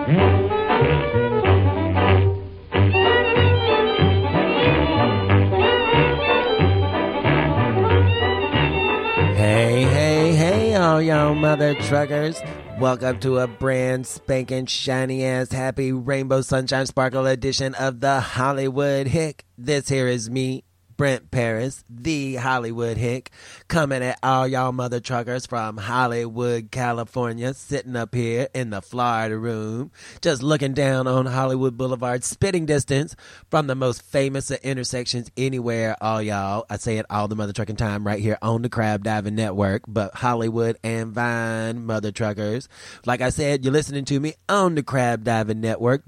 Hey, all y'all mother truckers. Welcome to a brand spanking shiny ass happy rainbow sunshine sparkle edition of the Hollywood Hick. This here is me, Brent Paris, the Hollywood Hick, coming at all y'all mother truckers from Hollywood, California, sitting up here in the Florida room, just looking down on Hollywood Boulevard, spitting distance from the most famous of intersections anywhere, all y'all. I say it all the mother trucking time right here on the Crab Diving Network, but Hollywood and Vine mother truckers. Like I said, you're listening to me on the Crab Diving Network,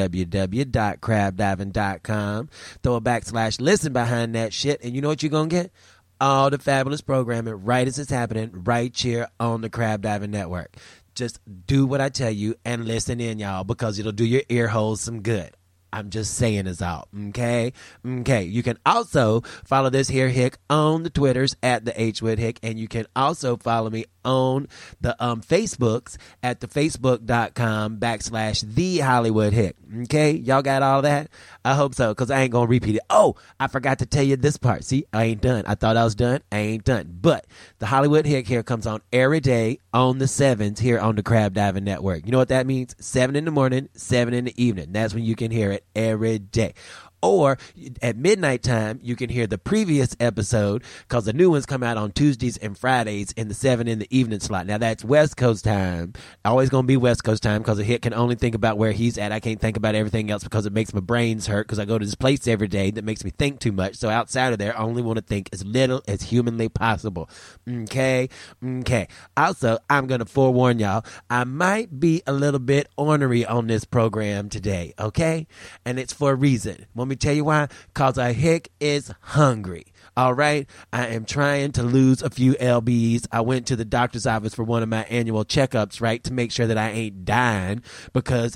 www.crabdiving.com. Throw a / listen behind that shit, and you know what you're gonna get? All the fabulous programming right as it's happening right here on the Crab Diving Network. Just do what I tell you and listen in, y'all, because it'll do your ear holes some good. I'm just saying is all, okay? Okay, you can also follow this here Hick on the Twitters at the Hwood Hick, and you can also follow me on the Facebooks at the facebook.com / the Hollywood Hick. Okay, y'all got all that? I hope so, because I ain't gonna repeat it. Oh, I forgot to tell you this part. See, I ain't done. I thought I was done. I ain't done. But the Hollywood Hick here comes on every day on the 7s here on the Crab Diving Network. You know what that means? 7 in the morning, 7 in the evening. That's when you can hear it every day. Or at midnight time, you can hear the previous episode, because the new ones come out on Tuesdays and Fridays in the 7 in the evening slot. Now, that's West Coast time. Always going to be West Coast time, because a Hit can only think about where he's at. I can't think about everything else because it makes my brains hurt, because I go to this place every day that makes me think too much. So outside of there, I only want to think as little as humanly possible. Okay? Okay. Also, I'm going to forewarn y'all, I might be a little bit ornery on this program today. Okay? And it's for a reason. Want me to tell you why? Because a Hick is hungry. All right? I am trying to lose a few lbs. I went to the doctor's office for one of my annual checkups, right, to make sure that I ain't dying, because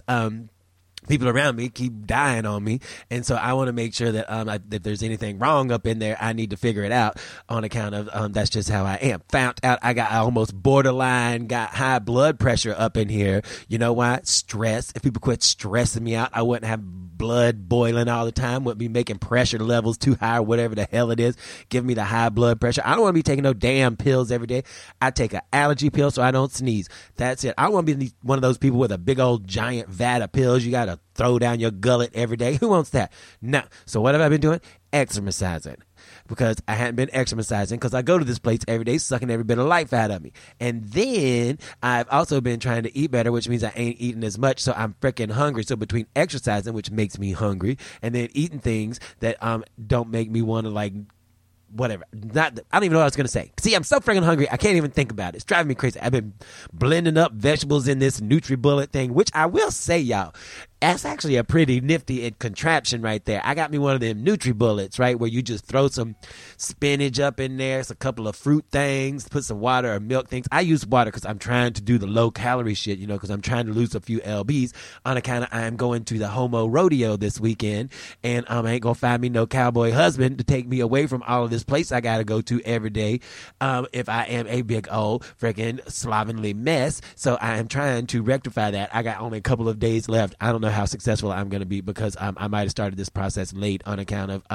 people around me keep dying on me, and so I want to make sure that if there's anything wrong up in there, I need to figure it out, on account of that's just how I am. Found out I almost borderline got high blood pressure up in here. You know why? Stress. If people quit stressing me out, I wouldn't have blood boiling all the time, wouldn't be making pressure levels too high or whatever the hell it is, giving me the high blood pressure. I don't want to be taking no damn pills every day. I take an allergy pill so I don't sneeze. That's it. I don't want to be one of those people with a big old giant vat of pills you got to throw down your gullet every day. Who wants that? No. So what have I been doing? Exercising. Because I hadn't been exercising, because I go to this place every day sucking every bit of life out of me. And then I've also been trying to eat better, which means I ain't eating as much, so I'm freaking hungry. So between exercising, which makes me hungry, and then eating things that don't make me want to, like, whatever. I don't even know what I was going to say. See, I'm so freaking hungry, I can't even think about it. It's driving me crazy. I've been blending up vegetables in this NutriBullet thing, which I will say, y'all, that's actually a pretty nifty contraption right there. I got me one of them NutriBullets, right, where you just throw some spinach up in there, it's a couple of fruit things, put some water or milk things. I use water because I'm trying to do the low-calorie shit, you know, because I'm trying to lose a few lbs on account of I'm going to the Homo Rodeo this weekend, and I ain't going to find me no cowboy husband to take me away from all of this place I got to go to every day if I am a big old freaking slovenly mess. So I am trying to rectify that. I got only a couple of days left. I don't know how successful I'm going to be, because I might have started this process late on account of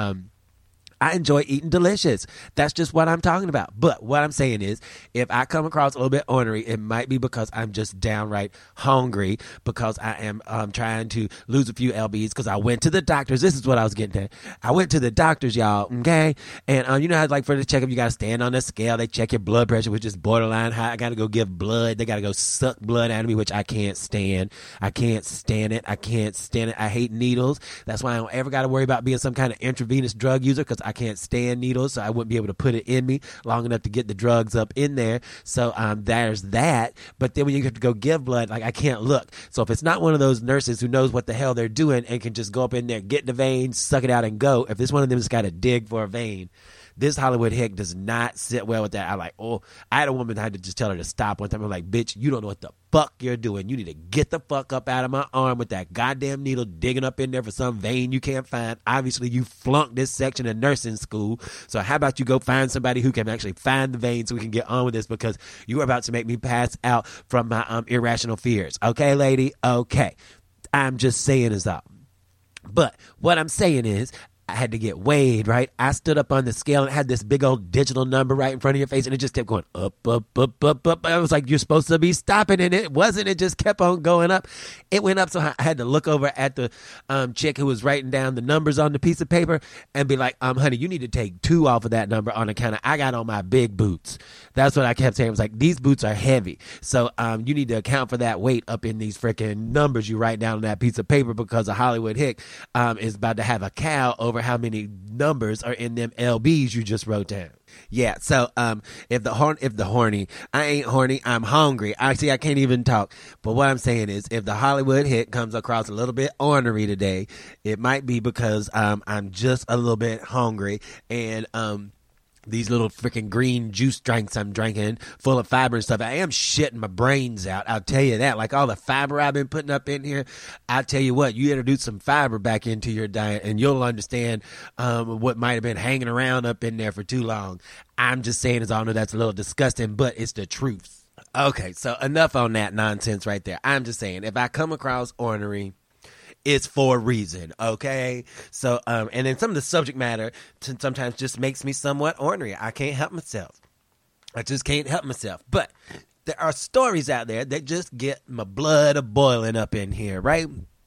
I enjoy eating delicious. That's just what I'm talking about. But what I'm saying is, if I come across a little bit ornery, it might be because I'm just downright hungry, because I am trying to lose a few lbs, because I went to the doctors. This is what I was getting at. I went to the doctors, y'all, okay? And you know how, like, for the checkup, you got to stand on the scale. They check your blood pressure, which is borderline high. I got to go give blood. They got to go suck blood out of me, which I can't stand. I can't stand it. I can't stand it. I hate needles. That's why I don't ever got to worry about being some kind of intravenous drug user, because I can't stand needles, so I wouldn't be able to put it in me long enough to get the drugs up in there. So there's that. But then when you have to go give blood, like, I can't look. So if it's not one of those nurses who knows what the hell they're doing and can just go up in there, get the vein, suck it out, and go, if this one of them has got to dig for a vein, This Hollywood hick does not sit well with that. I had a woman I had to just tell her to stop one time. I'm like, bitch, you don't know what the fuck you're doing. You need to get the fuck up out of my arm with that goddamn needle digging up in there for some vein you can't find. Obviously, you flunked this section of nursing school. So how about you go find somebody who can actually find the vein so we can get on with this, because you're about to make me pass out from my irrational fears. Okay, lady? Okay. I'm just saying is all. But what I'm saying is, I had to get weighed, right? I stood up on the scale and had this big old digital number right in front of your face, and it just kept going up, up, up, up, up. I was like, you're supposed to be stopping, and it wasn't. It just kept on going up. It went up, so I had to look over at the chick who was writing down the numbers on the piece of paper and be like, honey, you need to take 2 off of that number on account of I got on my big boots. That's what I kept saying. I was like, these boots are heavy, so you need to account for that weight up in these freaking numbers you write down on that piece of paper, because a Hollywood hick is about to have a cow over how many numbers are in them LBs you just wrote down. Yeah, so if the horny, I ain't horny, I'm hungry. I can't even talk. But what I'm saying is, if the Hollywood hit comes across a little bit ornery today, it might be because I'm just a little bit hungry, and these little freaking green juice drinks I'm drinking full of fiber and stuff, I am shitting my brains out. I'll tell you that. Like all the fiber I've been putting up in here, I'll tell you what, you introduce some fiber back into your diet and you'll understand what might have been hanging around up in there for too long. I'm just saying, as I know that's a little disgusting, but it's the truth. Okay, so enough on that nonsense right there. I'm just saying, if I come across ornery, it's for a reason, okay? So, and then some of the subject matter sometimes just makes me somewhat ornery. I can't help myself. I just can't help myself. But there are stories out there that just get my blood a-boiling up in here, right?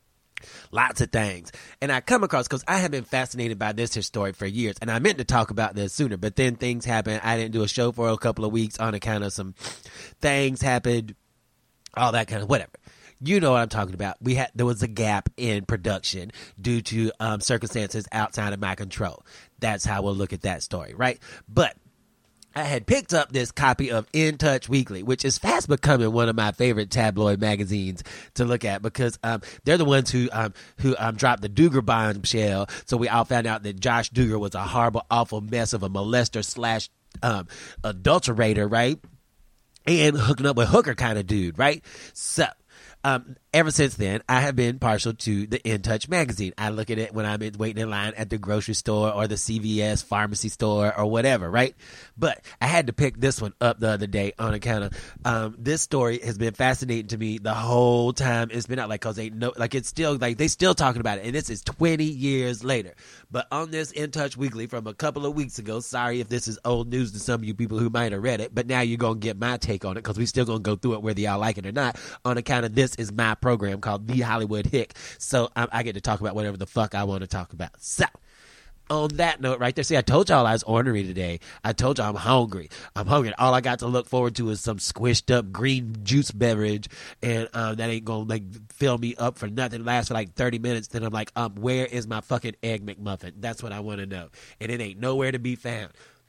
Lots of things. And I come across, because I have been fascinated by this here story for years, and I meant to talk about this sooner, but then things happened. I didn't do a show for a couple of weeks on account of some things happened, all that kind of whatever. You know what I'm talking about. There was a gap in production due to circumstances outside of my control. That's how we'll look at that story, right? But I had picked up this copy of In Touch Weekly, which is fast becoming one of my favorite tabloid magazines to look at, because they're the ones who dropped the Duggar bombshell. So we all found out that Josh Duggar was a horrible, awful mess of a molester slash adulterator, right? And hooking up with hooker kind of dude, right? So ever since then, I have been partial to the In Touch magazine. I look at it when I'm waiting in line at the grocery store or the CVS pharmacy store or whatever, right? But I had to pick this one up the other day on account of this story has been fascinating to me the whole time it's been out. Like, cause it's still like they still talking about it, and this is 20 years later. But on this In Touch Weekly from a couple of weeks ago, sorry if this is old news to some of you people who might have read it, but now you're gonna get my take on it, because we still gonna go through it whether y'all like it or not. On account of this is my program called The Hollywood Hick, so I get to talk about whatever the fuck I want to talk about. So on that note right there, see, I told y'all I was ornery today. I told y'all I'm hungry. All I got to look forward to is some squished up green juice beverage, and that ain't gonna like fill me up for nothing. Last for like 30 minutes, then I'm like, where is my fucking Egg McMuffin? That's what I want to know, and it ain't nowhere to be found.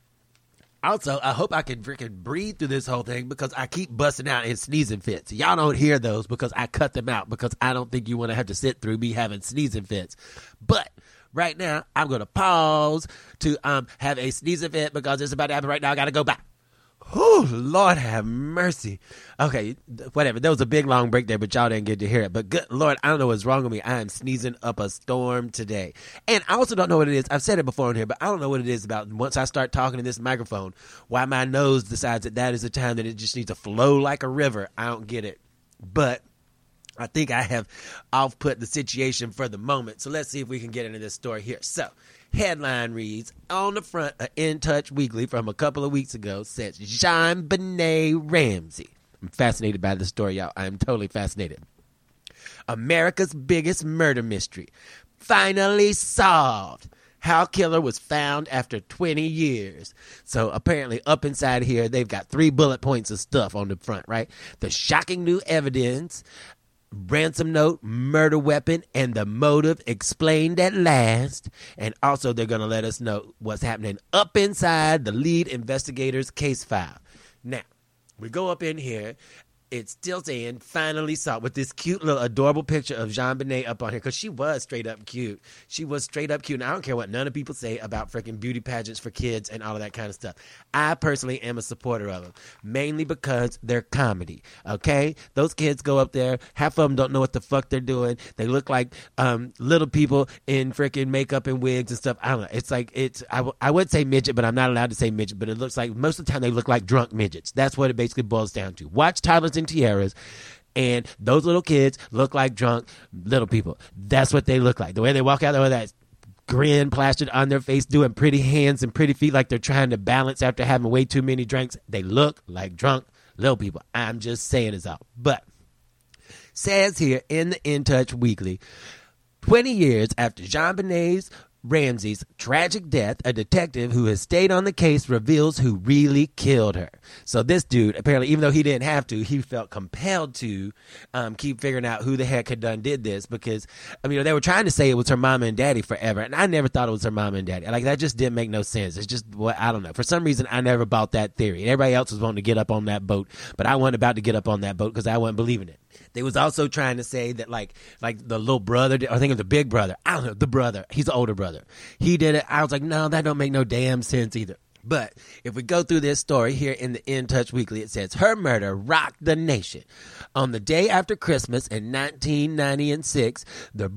Also, I hope I can freaking breathe through this whole thing, because I keep busting out in sneezing fits. Y'all don't hear those because I cut them out, because I don't think you want to have to sit through me having sneezing fits. But right now, I'm going to pause to have a sneezing fit, because it's about to happen right now. I got to go back. Whew, Lord have mercy. Okay, whatever. There was a big long break there, but y'all didn't get to hear it. But good Lord, I don't know what's wrong with me. I am sneezing up a storm today. And I also don't know what it is. I've said it before on here, but I don't know what it is about once I start talking in this microphone, why my nose decides that is the time that it just needs to flow like a river. I don't get it. But I think I have off-put the situation for the moment. So let's see if we can get into this story here. So, headline reads, on the front of In Touch Weekly from a couple of weeks ago, says JonBenet Ramsey. I'm fascinated by this story, y'all. I'm totally fascinated. America's biggest murder mystery finally solved. How killer was found after 20 years. So apparently up inside here, they've got 3 bullet points of stuff on the front, right? The shocking new evidence, ransom note, murder weapon, and the motive explained at last. And also they're going to let us know what's happening up inside the lead investigator's case file. Now, we go up in here. it's still saying finally saw with this cute little adorable picture of JonBenet up on here because she was straight up cute. She was straight up cute. And I don't care what none of people say about freaking beauty pageants for kids and all of that kind of stuff. I personally am a supporter of them, mainly because they're comedy. Okay, those kids go up there. Half of them don't know what the fuck they're doing. They look like little people in freaking makeup and wigs and stuff. I don't know. It's like I would say midget, but I'm not allowed to say midget. But it looks like most of the time they look like drunk midgets. That's what it basically boils down to. Watch Toddlers and Tiaras, and those little kids look like drunk little people. That's what they look like. The way they walk out there with that grin plastered on their face, doing pretty hands and pretty feet like they're trying to balance after having way too many drinks. They look like drunk little people. I'm just saying it's all. But says here in the In Touch Weekly, 20 years after JonBenet Ramsey's tragic death, a detective who has stayed on the case reveals who really killed her. So this dude, apparently, even though he didn't have to, he felt compelled to keep figuring out who the heck had did this because, I mean, they were trying to say it was her mama and daddy forever, and I never thought it was her mama and daddy. Like, that just didn't make no sense. It's just, well, I don't know. For some reason, I never bought that theory. Everybody else was wanting to get up on that boat, but I wasn't about to get up on that boat because I wasn't believing it. They was also trying to say that like the little brother, I think it was the big brother. I don't know, the brother. He's the older brother. He did it. I was like, no, that don't make no damn sense either. But if we go through this story here in the In Touch Weekly, it says her murder rocked the nation. On the day after Christmas in 1996, the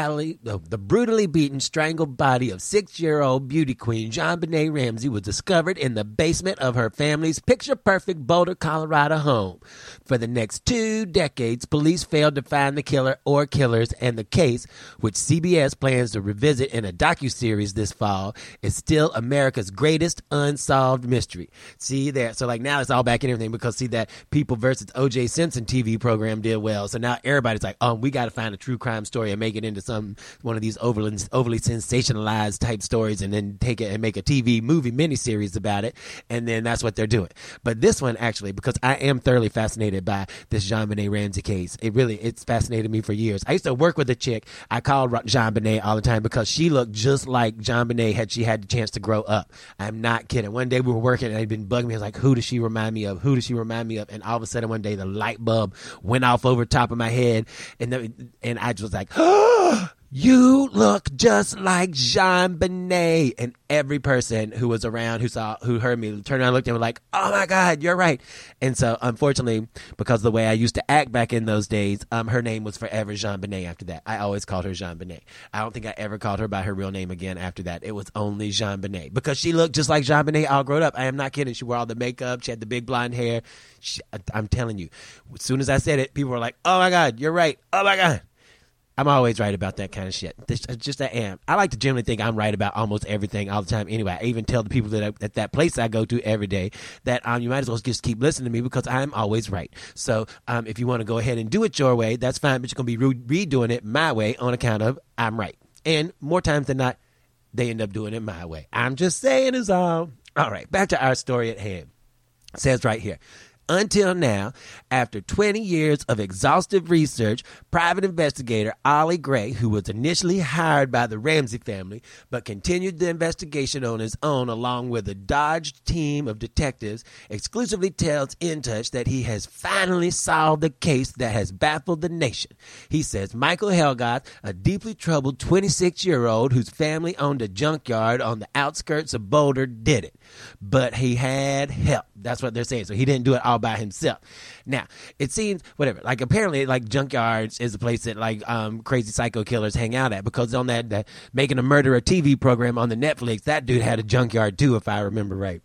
brutally beaten, strangled body of 6-year-old beauty queen JonBenet Ramsey was discovered in the basement of her family's picture-perfect Boulder, Colorado home. For the next 2 decades, police failed to find the killer or killers, and the case, which CBS plans to revisit in a docuseries this fall, is still America's greatest unsolved mystery. See there, so like now it's all back in everything because see that People versus O.J. Simpson TV program did well, so now everybody's like, oh, we got to find a true crime story and make it into one of these overly sensationalized type stories, and then take it and make a TV movie miniseries about it, and then that's what they're doing. But this one actually, because I am thoroughly fascinated by this JonBenet Ramsey case, it's fascinated me for years. I used to work with a chick. I called JonBenet all the time because she looked just like JonBenet had she had the chance to grow up. I'm not kidding. One day we were working and they'd been bugging me. I was like, who does she remind me of? Who does she remind me of? And all of a sudden one day the light bulb went off over top of my head, and I just was like, oh, you look just like JonBenet. And every person who was around who heard me turned around and looked at me like, oh my God, you're right. And so unfortunately, because of the way I used to act back in those days, her name was forever JonBenet after that. I always called her JonBenet. I don't think I ever called her by her real name again after that. It was only JonBenet because she looked just like JonBenet all grown up. I am not kidding. She wore all the makeup. She had the big blonde hair. I'm telling you, as soon as I said it, people were like, oh my God, you're right. Oh my God. I'm always right about that kind of shit. Just I am. I like to generally think I'm right about almost everything all the time anyway. I even tell the people that at that place I go to every day that you might as well just keep listening to me because I'm always right. So if you want to go ahead and do it your way, that's fine, but you're going to be redoing it my way on account of I'm right. And more times than not, they end up doing it my way. I'm just saying is all. All right, back to our story at hand. It says right here. Until now, after 20 years of exhaustive research, private investigator Ollie Gray, who was initially hired by the Ramsey family, but continued the investigation on his own along with a Dodge team of detectives, exclusively tells In Touch that he has finally solved the case that has baffled the nation. He says Michael Helgoth, a deeply troubled 26-year-old whose family owned a junkyard on the outskirts of Boulder, did it. But he had help. That's what they're saying. So he didn't do it all by himself. Now, it seems, whatever, like apparently like junkyards is a place that like crazy psycho killers hang out at, because on that Making a Murderer TV program on the Netflix, that dude had a junkyard too, if I remember right.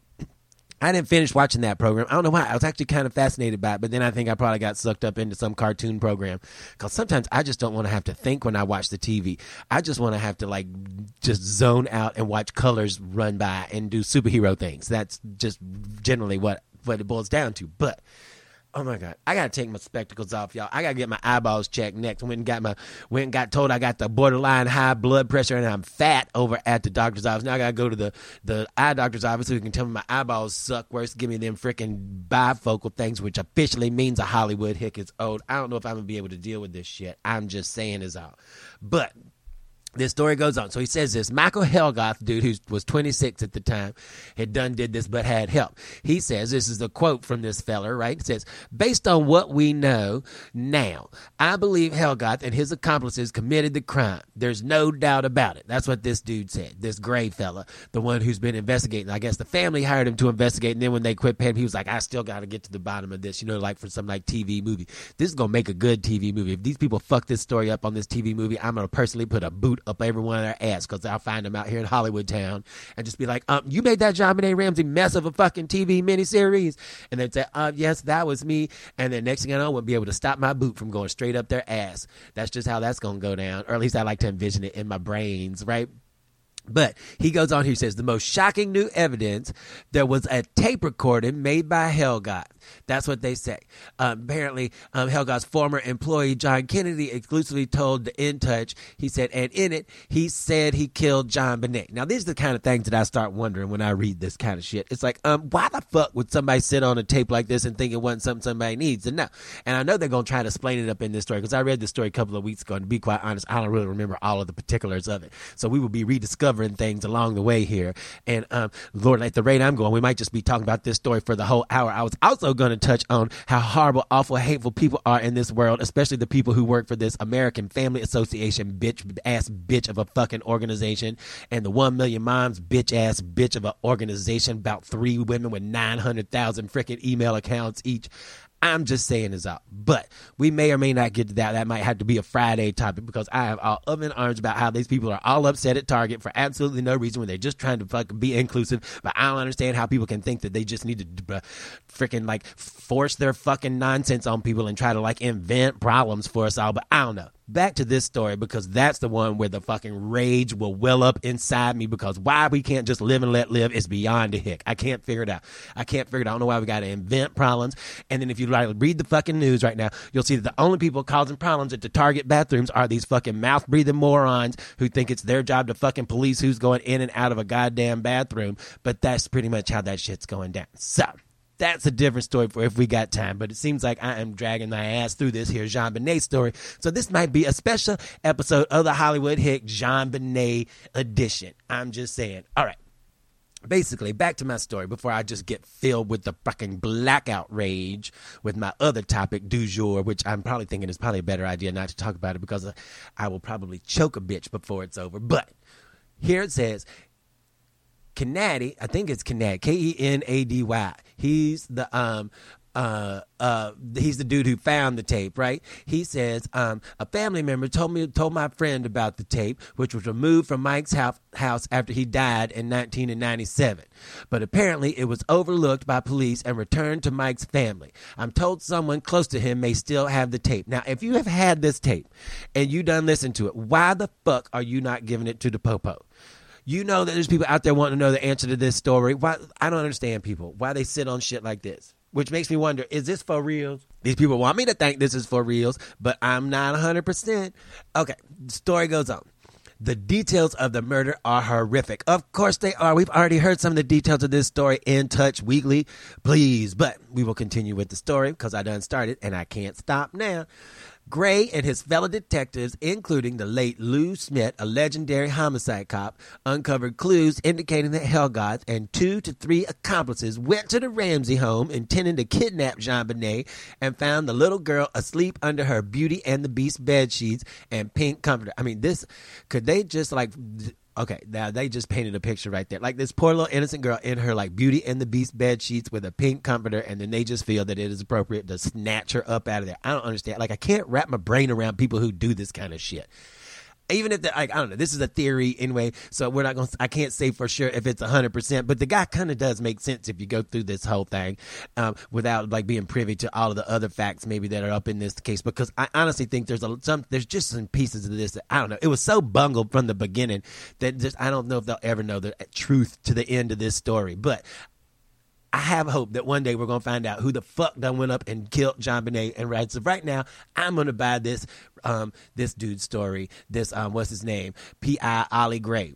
I didn't finish watching that program. I don't know why. I was actually kind of fascinated by it, but then I think I probably got sucked up into some cartoon program, because sometimes I just don't want to have to think when I watch the TV. I just want to have to like just zone out and watch colors run by and do superhero things. That's just generally what it boils down to. But oh my God, I gotta take my spectacles off, y'all. I gotta get my eyeballs checked next. Went and got told I got the borderline high blood pressure and I'm fat over at the doctor's office. Now I gotta go to the eye doctor's office so he can tell me my eyeballs suck worse, give me them freaking bifocal things, which officially means a Hollywood hick is old. I don't know if I'm gonna be able to deal with this shit. I'm just saying is all. But This story goes on. So he says this. Michael Helgoth, dude who was 26 at the time, did this but had help. He says, this is a quote from this fella, right? It says, based on what we know now, I believe Helgoth and his accomplices committed the crime. There's no doubt about it. That's what this dude said. This gray fella, the one who's been investigating. I guess the family hired him to investigate, and then when they quit paying him, he was like, I still got to get to the bottom of this, like for some like TV movie. This is going to make a good TV movie. If these people fuck this story up on this TV movie, I'm going to personally put a boot up every one of their ass, because I'll find them out here in Hollywood town and just be like, you made that JonBenet Ramsey mess of a fucking TV miniseries. And they'd say, yes, that was me. And then next thing I know, I wouldn't be able to stop my boot from going straight up their ass. That's just how that's going to go down. Or at least I like to envision it in my brains, right? But he goes on here, he says, the most shocking new evidence, there was a tape recording made by Helgoth. That's what they say. Apparently, Helgoth's former employee, John Kennedy, exclusively told the In Touch, he said, and in it, he said he killed JonBenet. Now, these are the kind of things that I start wondering when I read this kind of shit. It's like, why the fuck would somebody sit on a tape like this and think it wasn't something somebody needs to know? And I know they're going to try to explain it up in this story, because I read this story a couple of weeks ago, and to be quite honest, I don't really remember all of the particulars of it. So we will be rediscovering things along the way here. And Lord, at the rate I'm going, we might just be talking about this story for the whole hour. I was also going to touch on how horrible, awful, hateful people are in this world, especially the people who work for this American Family Association bitch of a fucking organization, and the 1 Million Moms bitch of an organization, about 3 women with 900,000 freaking email accounts each. I'm just saying this out. But we may or may not get to that. That might have to be a Friday topic, because I have all up in arms about how these people are all upset at Target for absolutely no reason when they're just trying to fucking be inclusive. But I don't understand how people can think that they just need to freaking like force their fucking nonsense on people and try to like invent problems for us all. But I don't know. Back to this story, because that's the one where the fucking rage will well up inside me, because why we can't just live and let live is beyond a hick. I can't figure it out. I don't know why we got to invent problems. And then if you read the fucking news right now, you'll see that the only people causing problems at the Target bathrooms are these fucking mouth-breathing morons who think it's their job to fucking police who's going in and out of a goddamn bathroom. But that's pretty much how that shit's going down. So that's a different story for if we got time. But it seems like I am dragging my ass through this here JonBenet story. So this might be a special episode of the Hollywood Hick JonBenet edition. I'm just saying. All right. Basically, back to my story before I just get filled with the fucking blackout rage with my other topic du jour, which I'm probably thinking is probably a better idea not to talk about it, because I will probably choke a bitch before it's over. But here it says, Kennedy, I think it's Kennedy, Kenady. He's the he's the dude who found the tape, right? He says, a family member told my friend about the tape, which was removed from Mike's house after he died in 1997. But apparently it was overlooked by police and returned to Mike's family. I'm told someone close to him may still have the tape. Now, if you have had this tape and you done listened to it, why the fuck are you not giving it to the popo? You know that there's people out there wanting to know the answer to this story. Why? I don't understand people. Why they sit on shit like this. Which makes me wonder, is this for reals? These people want me to think this is for reals, but I'm not 100%. Okay, the story goes on. The details of the murder are horrific. Of course they are. We've already heard some of the details of this story in Touch Weekly. Please, but we will continue with the story because I done started and I can't stop now. Gray and his fellow detectives, including the late Lou Smith, a legendary homicide cop, uncovered clues indicating that Helgoth and 2 to 3 accomplices went to the Ramsey home intending to kidnap JonBenet and found the little girl asleep under her Beauty and the Beast bed sheets and pink comforter. I mean, could they just like... Okay, now they just painted a picture right there. Like this poor little innocent girl in her like Beauty and the Beast bed sheets with a pink comforter, and then they just feel that it is appropriate to snatch her up out of there. I don't understand. Like, I can't wrap my brain around people who do this kind of shit. Even if, I don't know, this is a theory anyway, so I can't say for sure if it's 100%, but the guy kind of does make sense if you go through this whole thing without like being privy to all of the other facts maybe that are up in this case, because I honestly think there's just some pieces of this that, I don't know, it was so bungled from the beginning that just, I don't know if they'll ever know the truth to the end of this story, but I have hope that one day we're going to find out who the fuck done went up and killed JonBenet. And right, so right now, I'm going to buy this dude's story, what's his name? P.I. Ollie Gray.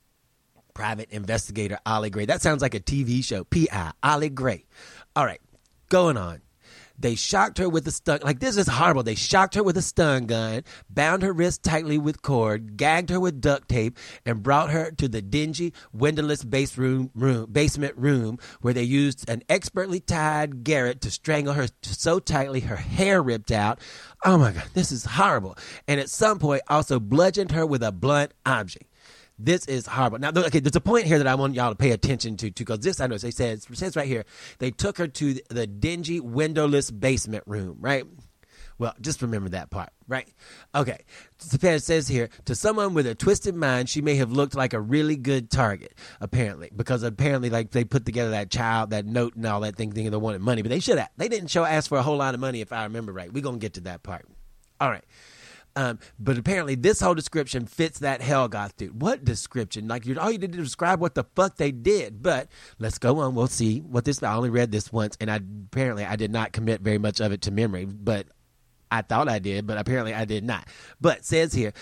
Private Investigator Ollie Gray. That sounds like a TV show. P.I. Ollie Gray. All right, going on. They shocked her with a stun. Like, this is horrible. They shocked her with a stun gun, bound her wrist tightly with cord, gagged her with duct tape, and brought her to the dingy, windowless basement room where they used an expertly tied garrote to strangle her so tightly her hair ripped out. Oh my God, this is horrible. And at some point also bludgeoned her with a blunt object. This is horrible. Now, okay, there's a point here that I want y'all to pay attention to, because this, I know, it says right here, they took her to the dingy, windowless basement room, right? Well, just remember that part, right? Okay. It says here, to someone with a twisted mind, she may have looked like a really good target, apparently, because apparently, like, they put together that note and all that thing, thinking they wanted money, but they should have. They didn't ask for a whole lot of money, if I remember right. We're going to get to that part. All right. But apparently this whole description fits that Helgoth dude. What description? Like, all you did to describe what the fuck they did. But let's go on. We'll see what this. I only read this once, and apparently I did not commit very much of it to memory. But I thought I did, but apparently I did not. But it says here,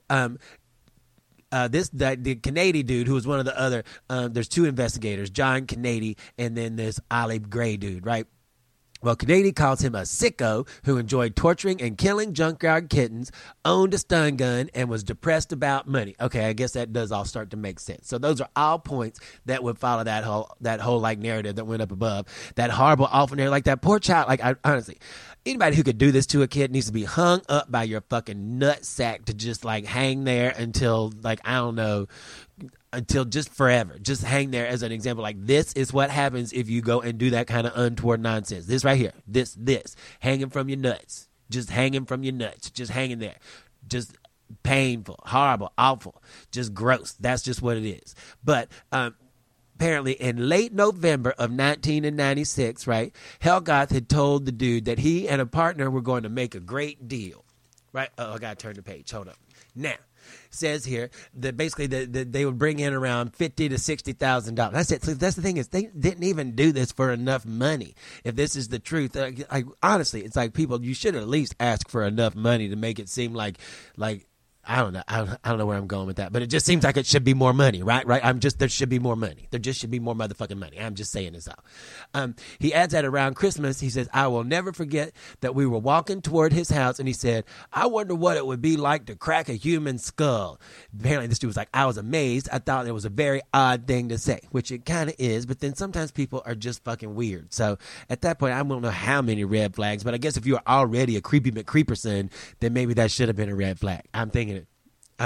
the Canady dude, who was one of the other. There's two investigators, John Canady, and then this Ollie Gray dude, right? Well, Canady calls him a sicko who enjoyed torturing and killing junkyard kittens, owned a stun gun, and was depressed about money. Okay, I guess that does all start to make sense. So those are all points that would follow that whole like narrative that went up above. That horrible, awful narrative, like that poor child. Like, honestly, anybody who could do this to a kid needs to be hung up by your fucking nutsack to just like hang there until, like, I don't know, until just forever. Just hang there as an example. Like, this is what happens if you go and do that kind of untoward nonsense. This right here. This. Hanging from your nuts. Just hanging from your nuts. Just hanging there. Just painful, horrible, awful, just gross. That's just what it is. But apparently in late November of 1996, right, Helgoth had told the dude that he and a partner were going to make a great deal. Right? Oh, I got to turn the page. Hold up. Now, says here that basically they would bring in around $50,000 to $60,000. That's it. So that's the thing, is they didn't even do this for enough money. If this is the truth, honestly, it's like, people, you should at least ask for enough money to make it seem like I don't know. I don't know where I'm going with that, but it just seems like it should be more money, right? There should be more money. There just should be more motherfucking money. I'm just saying this out. He adds that around Christmas, he says, I will never forget that we were walking toward his house, and he said, I wonder what it would be like to crack a human skull. Apparently this dude was like, I was amazed. I thought it was a very odd thing to say, which it kind of is, but then sometimes people are just fucking weird. So at that point, I don't know how many red flags, but I guess if you are already a creepy McCreeperson, then maybe that should have been a red flag. I'm thinking it.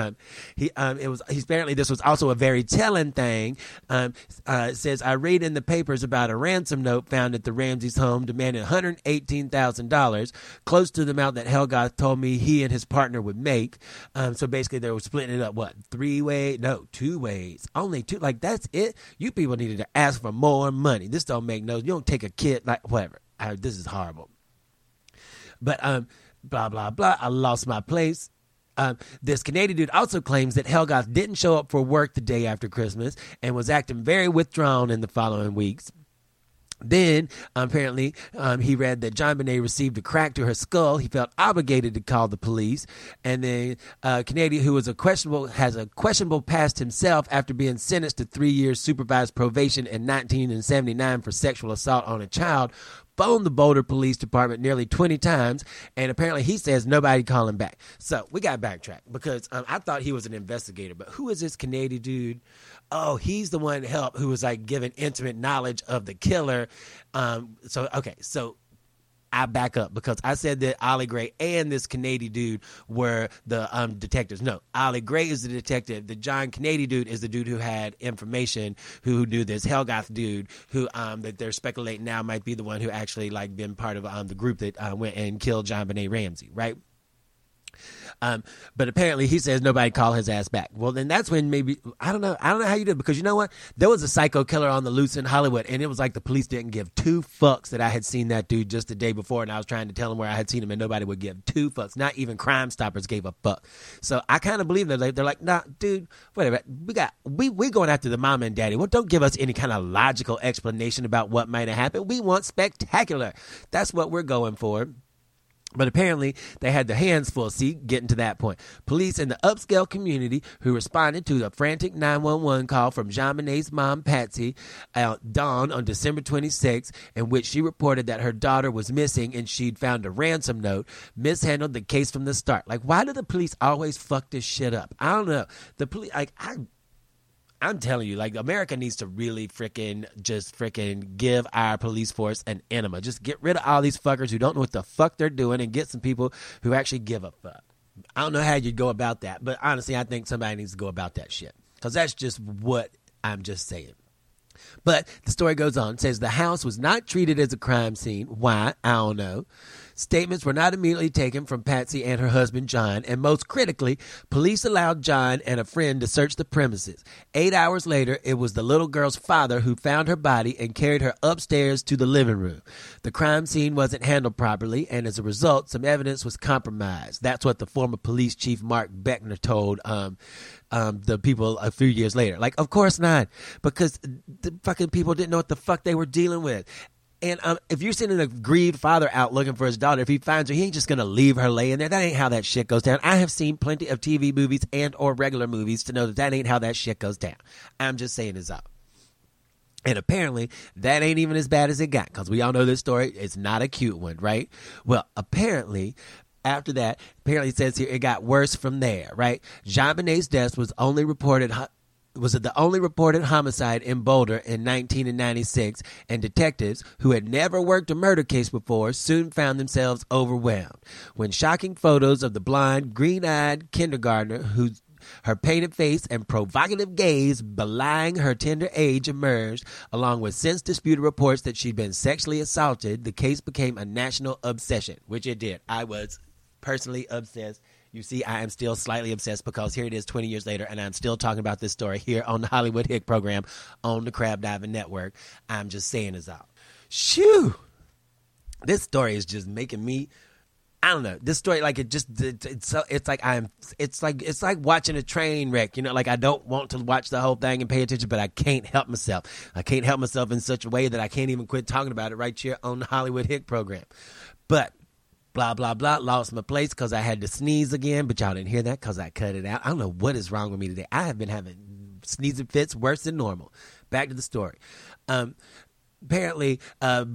Apparently this was also a very telling thing. It says, I read in the papers about a ransom note found at the Ramsey's home demanding $118,000, close to the amount that Helgoth told me he and his partner would make. So basically they were splitting it up, two ways, only two. Like, that's it. You people needed to ask for more money. This don't make you don't take a kid, like, whatever. This is horrible. But blah blah blah. I lost my place. This Canadian dude also claims that Helgoth didn't show up for work the day after Christmas and was acting very withdrawn in the following weeks. Then, apparently, he read that JonBenét received a crack to her skull. He felt obligated to call the police. And then Canady, who has a questionable past himself after being sentenced to 3 years supervised probation in 1979 for sexual assault on a child, phoned the Boulder Police Department nearly 20 times, and apparently he says nobody called him back. So we got to backtrack, because I thought he was an investigator, but who is this Canadian dude? Oh, he's the one who was like given intimate knowledge of the killer. So I back up, because I said that Ollie Gray and this Canady dude were the detectives. No, Ollie Gray is the detective. The John Canady dude is the dude who had information, who knew this Helgoth dude, who that they're speculating now might be the one who actually like been part of the group that went and killed JonBenét Ramsey, right? But apparently he says nobody called his ass back. Well, then that's when maybe, I don't know how you did it, because you know what? There was a psycho killer on the loose in Hollywood, and it was like the police didn't give two fucks that I had seen that dude just the day before, and I was trying to tell them where I had seen him, and nobody would give two fucks. Not even Crime Stoppers gave a fuck. So I kind of believe that they're like, nah, dude, whatever. We going after the mom and daddy. Well, don't give us any kind of logical explanation about what might have happened. We want spectacular. That's what we're going for. But apparently, they had their hands full, see, getting to that point. Police in the upscale community who responded to a frantic 911 call from JonBenét's mom, Patsy, Dawn, on December 26, in which she reported that her daughter was missing and she'd found a ransom note, mishandled the case from the start. Like, why do the police always fuck this shit up? I don't know. The police, like, I'm telling you, like, America needs to really freaking give our police force an enema. Just get rid of all these fuckers who don't know what the fuck they're doing and get some people who actually give a fuck. I don't know how you'd go about that, but honestly, I think somebody needs to go about that shit. Because that's just what I'm just saying. But the story goes on. It says the house was not treated as a crime scene. Why? I don't know. Statements were not immediately taken from Patsy and her husband, John, and most critically, police allowed John and a friend to search the premises. 8 hours later, it was the little girl's father who found her body and carried her upstairs to the living room. The crime scene wasn't handled properly, and as a result, some evidence was compromised. That's what the former police chief, Mark Beckner, told the people a few years later. Like, of course not, because the fucking people didn't know what the fuck they were dealing with. And if you're sending a grieved father out looking for his daughter, if he finds her, he ain't just going to leave her laying there. That ain't how that shit goes down. I have seen plenty of TV movies and or regular movies to know that ain't how that shit goes down. I'm just saying it's up. And apparently, that ain't even as bad as it got, because we all know this story. It's not a cute one, right? Well, apparently, after that, it says here, it got worse from there, right? JonBenét's death was the only reported homicide in Boulder in 1996, and detectives who had never worked a murder case before soon found themselves overwhelmed when shocking photos of the blonde, green-eyed kindergartner her painted face and provocative gaze belying her tender age emerged, along with since-disputed reports that she'd been sexually assaulted. The case became a national obsession, which it did. I was personally obsessed. You see, I am still slightly obsessed because here it is 20 years later, and I'm still talking about this story here on the Hollywood Hick program on the Crab Diving Network. I'm just saying it's out. Shoo! This story is just making me, I don't know. This story, like, it's like watching a train wreck. You know, like, I don't want to watch the whole thing and pay attention, but I can't help myself. I can't help myself in such a way that I can't even quit talking about it right here on the Hollywood Hick program. But blah, blah, blah, lost my place because I had to sneeze again, but y'all didn't hear that because I cut it out. I don't know what is wrong with me today. I have been having sneezing fits worse than normal. Back to the story. Apparently,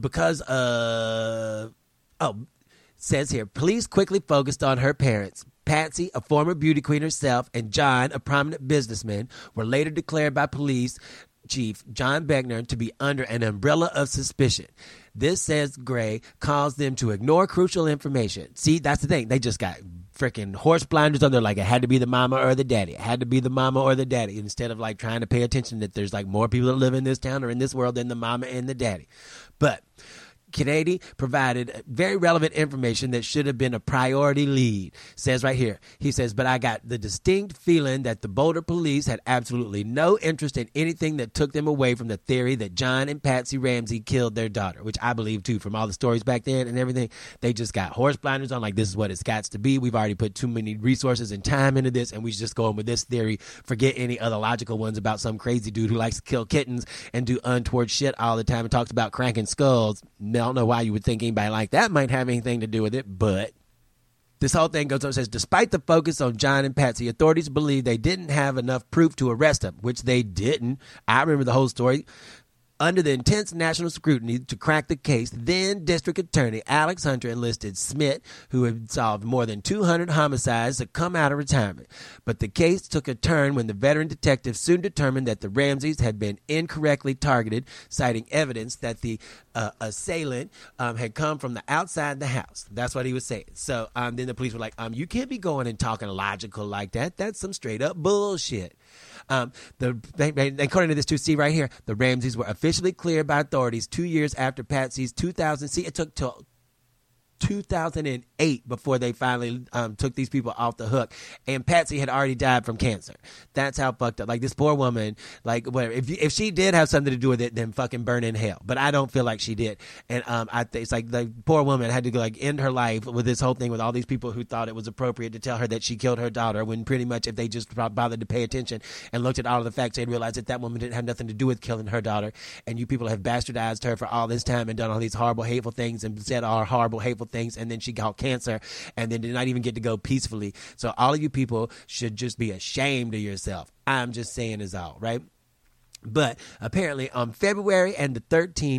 says here, police quickly focused on her parents. Patsy, a former beauty queen herself, and John, a prominent businessman, were later declared by police chief John Beckner to be under an umbrella of suspicion. This, says Gray, caused them to ignore crucial information. See, that's the thing. They just got freaking horse blinders on there, like it had to be the mama or the daddy. It had to be the mama or the daddy, instead of like trying to pay attention that there's like more people that live in this town or in this world than the mama and the daddy. But Kennedy provided very relevant information that should have been a priority lead. Says right here, he says, but I got the distinct feeling that the Boulder police had absolutely no interest in anything that took them away from the theory that John and Patsy Ramsey killed their daughter, which I believe too, from all the stories back then and everything. They just got horse blinders on, like, this is what it's got to be. We've already put too many resources and time into this, and we should just go in with this theory. Forget any other logical ones about some crazy dude who likes to kill kittens and do untoward shit all the time and talks about cranking skulls. I don't know why you would think anybody like that might have anything to do with it, but this whole thing goes on and says, despite the focus on John and Patsy, authorities believe they didn't have enough proof to arrest them, which they didn't. I remember the whole story. Under the intense national scrutiny to crack the case, then District Attorney Alex Hunter enlisted Smith, who had solved more than 200 homicides, to come out of retirement. But the case took a turn when the veteran detective soon determined that the Ramseys had been incorrectly targeted, citing evidence that the assailant had come from the outside the house. That's what he was saying. So then the police were like, you can't be going and talking logical like that. That's some straight up bullshit. According to this 2C right here, the Ramseys were officially cleared by authorities 2 years after Patsy's 2000. See, it took till 2008 before they finally took these people off the hook, and Patsy had already died from cancer. That's how fucked up. Like, this poor woman, like, whatever. If she did have something to do with it, then fucking burn in hell. But I don't feel like she did. And I think it's like the poor woman had to go, like, end her life with this whole thing with all these people who thought it was appropriate to tell her that she killed her daughter, when pretty much if they just bothered to pay attention and looked at all of the facts, they'd realize that that woman didn't have nothing to do with killing her daughter. And you people have bastardized her for all this time and done all these horrible, hateful things and said all horrible, hateful things, and then she got cancer and then did not even get to go peacefully. So all of you people should just be ashamed of yourself. I'm just saying is all, right? But apparently on February and the 13th,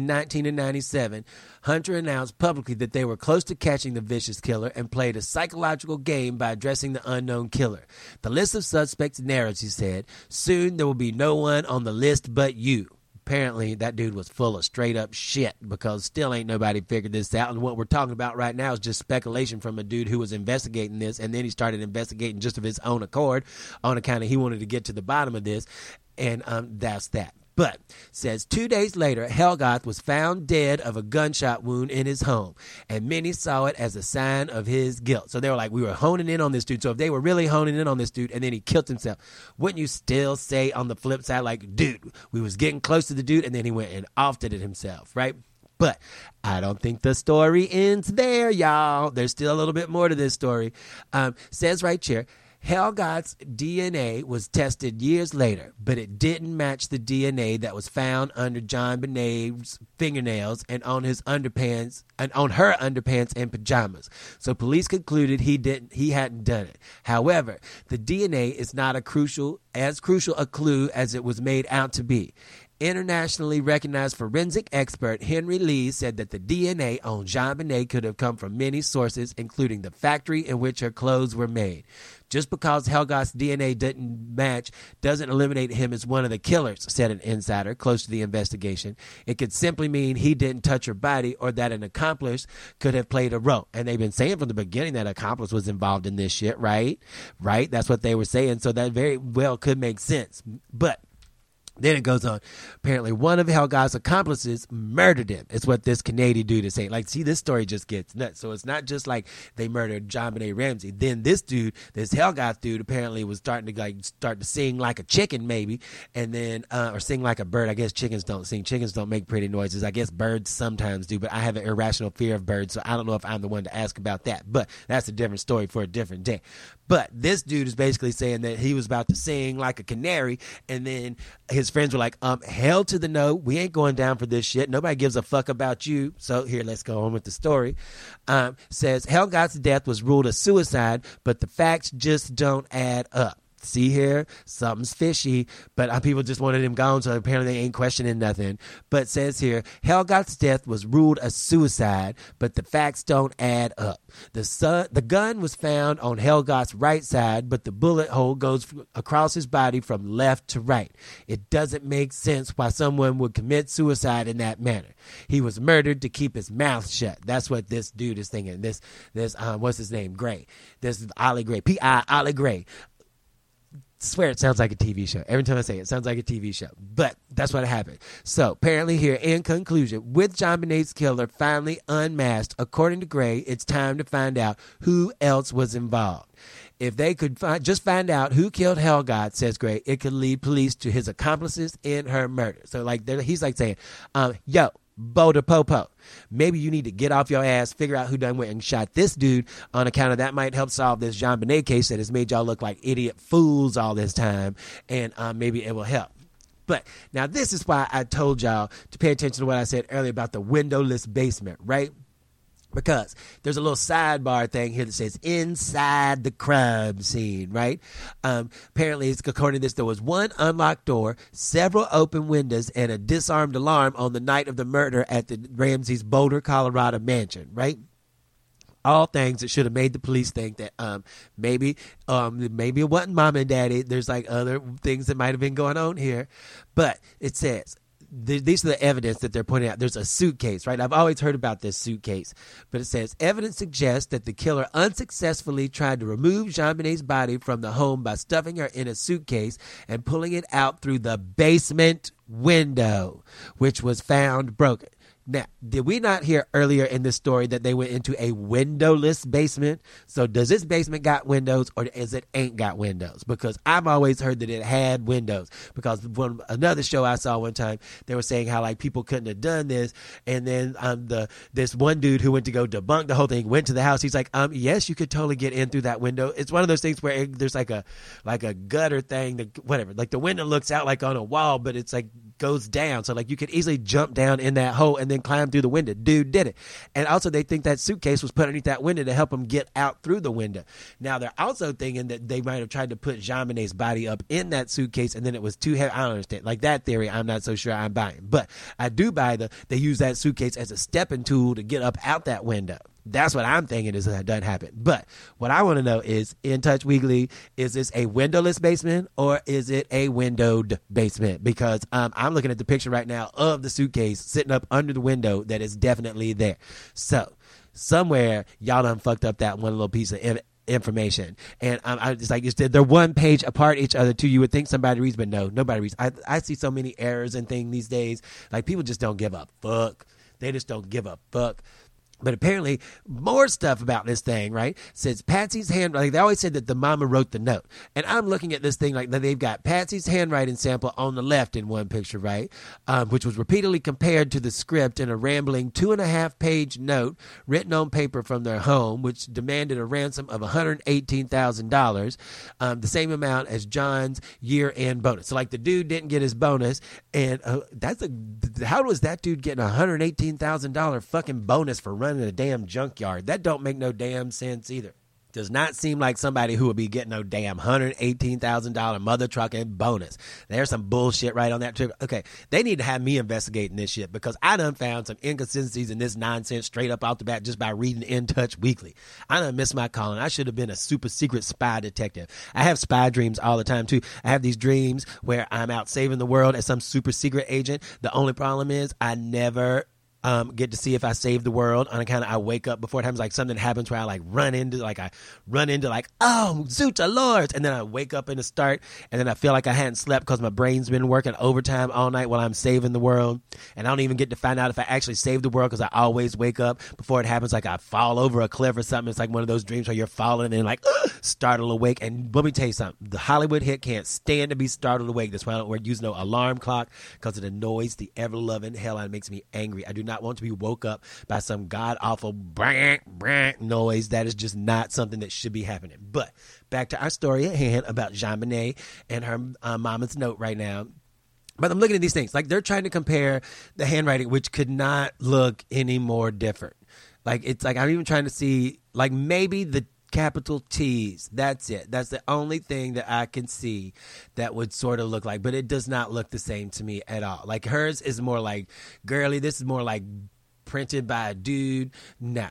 1997, Hunter announced publicly that they were close to catching the vicious killer and played a psychological game by addressing the unknown killer. The list of suspects narrows, he said. Soon there will be no one on the list but you. Apparently, that dude was full of straight up shit because still ain't nobody figured this out. And what we're talking about right now is just speculation from a dude who was investigating this. And then he started investigating just of his own accord on account of he wanted to get to the bottom of this. And that's that. But says 2 days later, Helgath was found dead of a gunshot wound in his home, and many saw it as a sign of his guilt. So they were like, we were honing in on this dude. So if they were really honing in on this dude and then he killed himself, wouldn't you still say on the flip side, like, dude, we was getting close to the dude and then he went and offed it himself, right? But I don't think the story ends there, y'all. There's still a little bit more to this story. Says right here, Helgath's DNA was tested years later, but it didn't match the DNA that was found under JonBenét's fingernails and on his underpants and on her underpants and pajamas. So police concluded he hadn't done it. However, the DNA is not as crucial a clue as it was made out to be. Internationally recognized forensic expert Henry Lee said that the DNA on JonBenét could have come from many sources, including the factory in which her clothes were made. Just because Helgath's DNA didn't match doesn't eliminate him as one of the killers, said an insider close to the investigation. It could simply mean he didn't touch her body or that an accomplice could have played a role. And they've been saying from the beginning that accomplice was involved in this shit, right? Right? That's what they were saying. So that very well could make sense. But then it goes on. Apparently, one of Helgath's accomplices murdered him. It's what this Canadian dude is saying. Like, see, this story just gets nuts. So it's not just like they murdered JonBenét Ramsey. Then this dude, this Helgath dude, apparently was starting to sing like a chicken, maybe, and then or sing like a bird. I guess chickens don't sing. Chickens don't make pretty noises. I guess birds sometimes do, but I have an irrational fear of birds, so I don't know if I'm the one to ask about that. But that's a different story for a different day. But this dude is basically saying that he was about to sing like a canary, and then his friends were like, hell to the no, we ain't going down for this shit. Nobody gives a fuck about you. So here, let's go on with the story. Says Helgath's death was ruled a suicide, but the facts just don't add up. See here, something's fishy, but people just wanted him gone, so apparently they ain't questioning nothing. But says here, Helgath's death was ruled a suicide, but the facts don't add up. The gun was found on Helgath's right side, but the bullet hole goes across his body from left to right. It doesn't make sense why someone would commit suicide in that manner. He was murdered to keep his mouth shut. That's what this dude is thinking. This what's his name? Gray. This is Ollie Gray. P.I. Ollie Gray. Swear it sounds like a TV show. Every time I say it, it sounds like a TV show. But that's what happened. So apparently here, in conclusion, with JonBenét's killer finally unmasked, according to Gray, it's time to find out who else was involved. If they could just find out who killed Helgath, says Gray, it could lead police to his accomplices in her murder. So like he's like saying, yo, Boda Popo, maybe you need to get off your ass, figure out who done went and shot this dude on account of that might help solve this JonBenét case that has made y'all look like idiot fools all this time, and maybe it will help. But now this is why I told y'all to pay attention to what I said earlier about the windowless basement, right? Because there's a little sidebar thing here that says inside the crime scene, right? Apparently, according to this, there was one unlocked door, several open windows, and a disarmed alarm on the night of the murder at the Ramsey's Boulder, Colorado mansion, right? All things that should have made the police think that maybe it wasn't mom and daddy. There's like other things that might have been going on here. But it says, these are the evidence that they're pointing out. There's a suitcase, right? I've always heard about this suitcase, but it says evidence suggests that the killer unsuccessfully tried to remove JonBenét's body from the home by stuffing her in a suitcase and pulling it out through the basement window, which was found broken. Now, did we not hear earlier in this story that they went into a windowless basement? So does this basement got windows, or is it ain't got windows? Because I've always heard that it had windows. Because from another show I saw one time, they were saying how like people couldn't have done this, and then this one dude who went to go debunk the whole thing went to the house. He's like, yes, you could totally get in through that window. It's one of those things where there's like a gutter thing, that whatever. Like the window looks out like on a wall, but it's like goes down, so like you could easily jump down in that hole and then then climb through the window. Dude did it. And also they think that suitcase was put underneath that window to help him get out through the window. Now they're also thinking that they might have tried to put JonBenét's body up in that suitcase and then it was too heavy. I don't understand. Like that theory, I'm not so sure I'm buying. But I do buy they use that suitcase as a stepping tool to get up out that window. That's what I'm thinking is that doesn't happen. But what I want to know is, In Touch Weekly, is this a windowless basement or is it a windowed basement? Because I'm looking at the picture right now of the suitcase sitting up under the window that is definitely there. So somewhere y'all done fucked up that one little piece of information. And it's like they're one page apart each other too. You would think somebody reads, but no, nobody reads. I see so many errors and things these days. Like people just don't give a fuck. They just don't give a fuck. But apparently, more stuff about this thing, right? Says Patsy's hand. Like they always said that the mama wrote the note, and I'm looking at this thing like they've got Patsy's handwriting sample on the left in one picture, right? Which was repeatedly compared to the script in a rambling 2.5-page note written on paper from their home, which demanded a ransom of $118,000, the same amount as John's year-end bonus. So, like the dude didn't get his bonus, and how was that dude getting $118,000 fucking bonus for running a damn junkyard? That don't make no damn sense either. Does not seem like somebody who would be getting no damn $118,000 mother trucking bonus. There's some bullshit right on that trip. Okay, they need to have me investigating this shit because I done found some inconsistencies in this nonsense straight up off the bat just by reading In Touch Weekly. I done missed my calling. I should have been a super secret spy detective. I have spy dreams all the time too. I have these dreams where I'm out saving the world as some super secret agent. The only problem is I never get to see if I save the world on account of I wake up before it happens. Like something happens where I run into oh Zuta Lords, and then I wake up in the start and then I feel like I hadn't slept because my brain's been working overtime all night while I'm saving the world, and I don't even get to find out if I actually saved the world because I always wake up before it happens. Like I fall over a cliff or something. It's like one of those dreams where you're falling and startled awake. And let me tell you something, the Hollywood hit can't stand to be startled awake. That's why we're using no alarm clock, because it annoys the ever-loving hell out. It makes me angry. I do not want to be woke up by some god-awful brant noise. That is just not something that should be happening. But back to our story at hand about JonBenét and her mama's note right now. But I'm looking at these things. Like they're trying to compare the handwriting, which could not look any more different. Like it's like I'm even trying to see like maybe the capital T's. That's it. That's the only thing that I can see that would sort of look like, but it does not look the same to me at all. Like hers is more like girly. This is more like printed by a dude. No.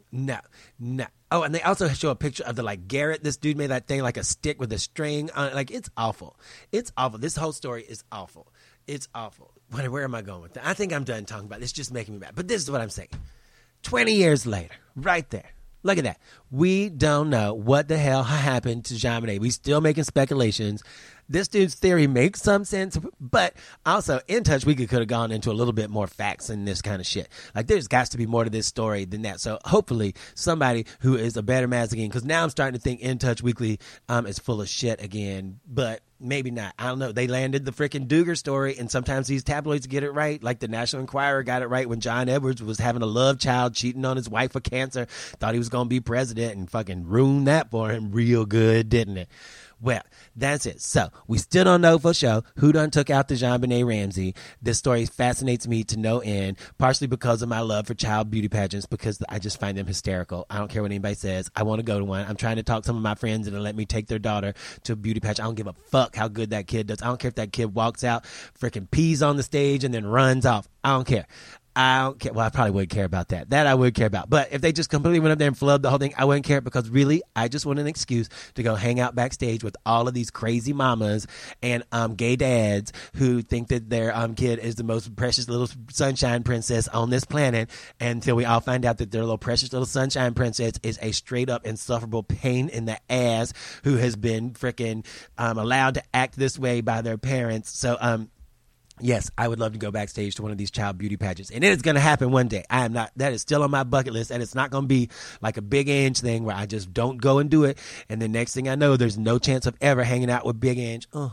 Oh, and they also show a picture of Garrett. This dude made that thing like a stick with a string on it. Like it's awful. It's awful. This whole story is awful. It's awful. Where am I going with that? I think I'm done talking about it. It's just making me mad. But this is what I'm saying. 20 years later, right there. Look at that. We don't know what the hell happened to JonBenét. We still making speculations. This dude's theory makes some sense, but also In Touch Weekly could have gone into a little bit more facts and this kind of shit. Like there's got to be more to this story than that. So hopefully somebody who is a better Mazagine, because now I'm starting to think In Touch Weekly is full of shit again, but maybe not. I don't know. They landed the freaking Duggar story, and sometimes these tabloids get it right. Like the National Enquirer got it right when John Edwards was having a love child, cheating on his wife with cancer, thought he was going to be president, and fucking ruined that for him real good, didn't it? Well, that's it. So we still don't know for sure who done took out the JonBenét Ramsey. This story fascinates me to no end, partially because of my love for child beauty pageants, because I just find them hysterical. I don't care what anybody says. I want to go to one. I'm trying to talk to some of my friends and let me take their daughter to a beauty pageant. I don't give a fuck how good that kid does. I don't care if that kid walks out, freaking pees on the stage and then runs off. I don't care. I don't care. Well, I probably would care about that. That I would care about. But if they just completely went up there and flubbed the whole thing, I wouldn't care, because really, I just want an excuse to go hang out backstage with all of these crazy mamas and gay dads who think that their kid is the most precious little sunshine princess on this planet, until we all find out that their little precious little sunshine princess is a straight up insufferable pain in the ass who has been freaking allowed to act this way by their parents. So, yes, I would love to go backstage to one of these child beauty pageants, and it is going to happen one day. That is still on my bucket list, and it's not going to be like a Big Ange thing where I just don't go and do it, and the next thing I know, there's no chance of ever hanging out with Big Ange. Oh.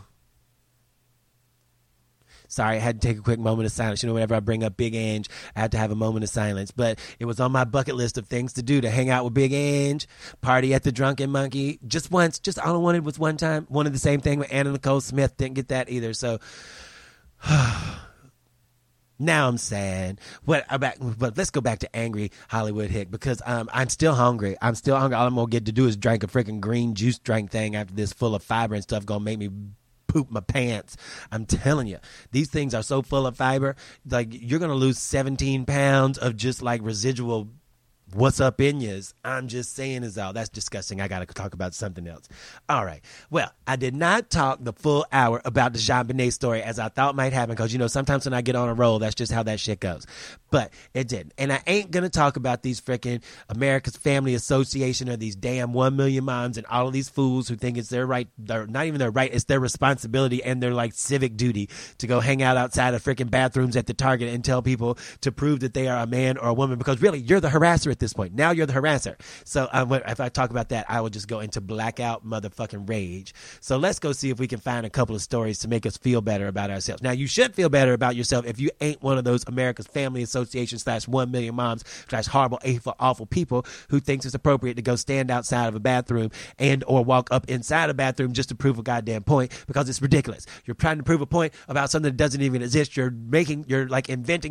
Sorry, I had to take a quick moment of silence. You know, whenever I bring up Big Ange, I have to have a moment of silence. But it was on my bucket list of things to do, to hang out with Big Ange, party at the Drunken Monkey. Just once. Just all I wanted was one time. Wanted the same thing with Anna Nicole Smith. Didn't get that either. So Now I'm sad. But let's go back to angry Hollywood hick because I'm still hungry. All I'm gonna get to do is drink a freaking green juice drink thing after this, full of fiber and stuff, gonna make me poop my pants. I'm telling you, these things are so full of fiber. Like, you're gonna lose 17 pounds of just like residual what's up in yous. I'm just saying is all. That's disgusting. I got to talk about something else. All right. Well, I did not talk the full hour about the JonBenet story as I thought might happen because, sometimes when I get on a roll, that's just how that shit goes. But it didn't. And I ain't going to talk about these freaking America's Family Association or these damn 1 million moms and all of these fools who think it's their right. They're not even their right. It's their responsibility and their like civic duty to go hang out outside of freaking bathrooms at the Target and tell people to prove that they are a man or a woman, because really you're the harasser at this point. Now you're the harasser. So if I talk about that, I will just go into blackout motherfucking rage. So let's go see if we can find a couple of stories to make us feel better about ourselves. Now, you should feel better about yourself if you ain't one of those America's Family Association / 1 million moms / horrible, awful people who thinks it's appropriate to go stand outside of a bathroom and or walk up inside a bathroom just to prove a goddamn point, because it's ridiculous. You're trying to prove a point about something that doesn't even exist. You're like inventing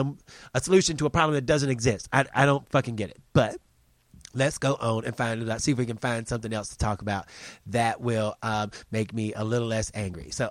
a solution to a problem that doesn't exist. I don't fucking get it. But let's go on and find it out. See if we can find something else to talk about that will make me a little less angry. So,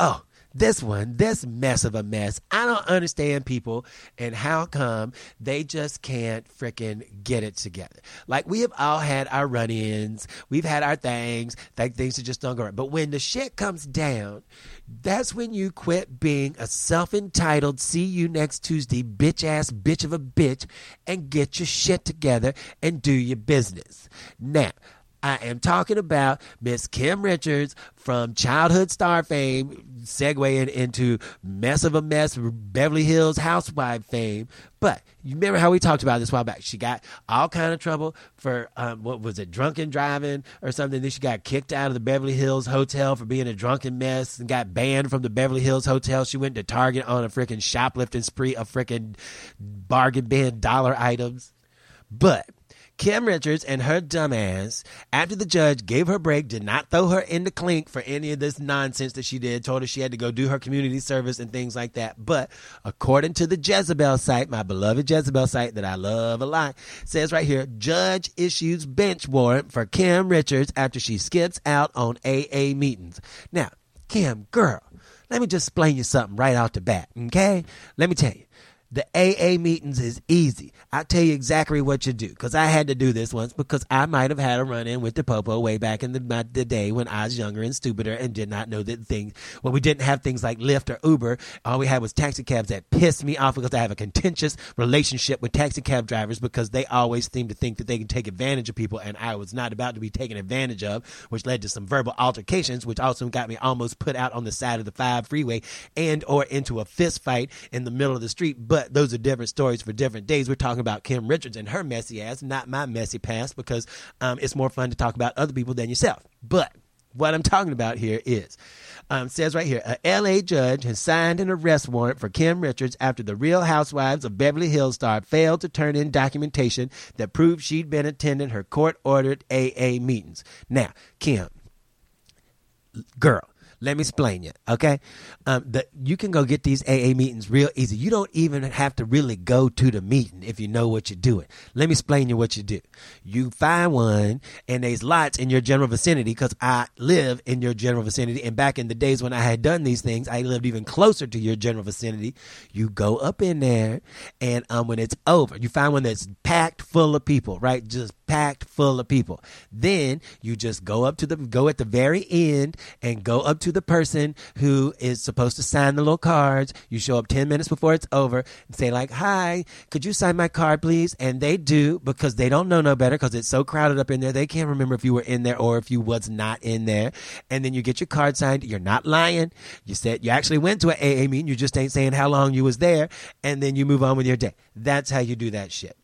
this mess of a mess. I don't understand people and how come they just can't freaking get it together. Like, we have all had our run-ins. We've had our things, like things that just don't go right. But when the shit comes down, that's when you quit being a self-entitled, see you next Tuesday, bitch-ass bitch of a bitch, and get your shit together and do your business. Now, I am talking about Miss Kim Richards from childhood star fame, segueing into mess of a mess, Beverly Hills housewife fame. But you remember how we talked about this a while back? She got all kind of trouble for, drunken driving or something. Then she got kicked out of the Beverly Hills hotel for being a drunken mess and got banned from the Beverly Hills hotel. She went to Target on a freaking shoplifting spree of freaking bargain bin dollar items. But Kim Richards and her dumbass, after the judge gave her break, did not throw her in the clink for any of this nonsense that she did, told her she had to go do her community service and things like that. But according to the Jezebel site, my beloved Jezebel site that I love a lot, says right here, judge issues bench warrant for Kim Richards after she skips out on AA meetings. Now, Kim, girl, let me just explain you something right off the bat, okay? Let me tell you. The AA meetings is easy. I'll tell you exactly what you do, because I had to do this once because I might have had a run-in with the popo way back in the day when I was younger and stupider and did not know that things. Well, we didn't have things like Lyft or Uber. All we had was taxi cabs that pissed me off because I have a contentious relationship with taxi cab drivers because they always seem to think that they can take advantage of people, and I was not about to be taken advantage of, which led to some verbal altercations, which also got me almost put out on the side of the 5 freeway and or into a fist fight in the middle of the street. But those are different stories for different days. We're talking about Kim Richards and her messy ass, not my messy past, because it's more fun to talk about other people than yourself. But what I'm talking about here is, says right here, a L.A. judge has signed an arrest warrant for Kim Richards after the Real Housewives of Beverly Hills star failed to turn in documentation that proved she'd been attending her court-ordered AA meetings. Now, Kim, girl, let me explain you, okay? You can go get these AA meetings real easy. You don't even have to really go to the meeting if you know what you're doing. Let me explain you what you do. You find one, and there's lots in your general vicinity, because I live in your general vicinity, and back in the days when I had done these things, I lived even closer to your general vicinity. You go up in there, and when it's over, you find one that's packed full of people, right? Just packed full of people. Then you just go at the very end and go up to the person who is supposed to sign the little cards. You show up 10 minutes before it's over and say like, hi, could you sign my card, please? And they do, because they don't know no better, because it's so crowded up in there. They can't remember if you were in there or if you was not in there. And then you get your card signed. You're not lying. You said you actually went to an AA meeting. You just ain't saying how long you was there. And then you move on with your day. That's how you do that shit.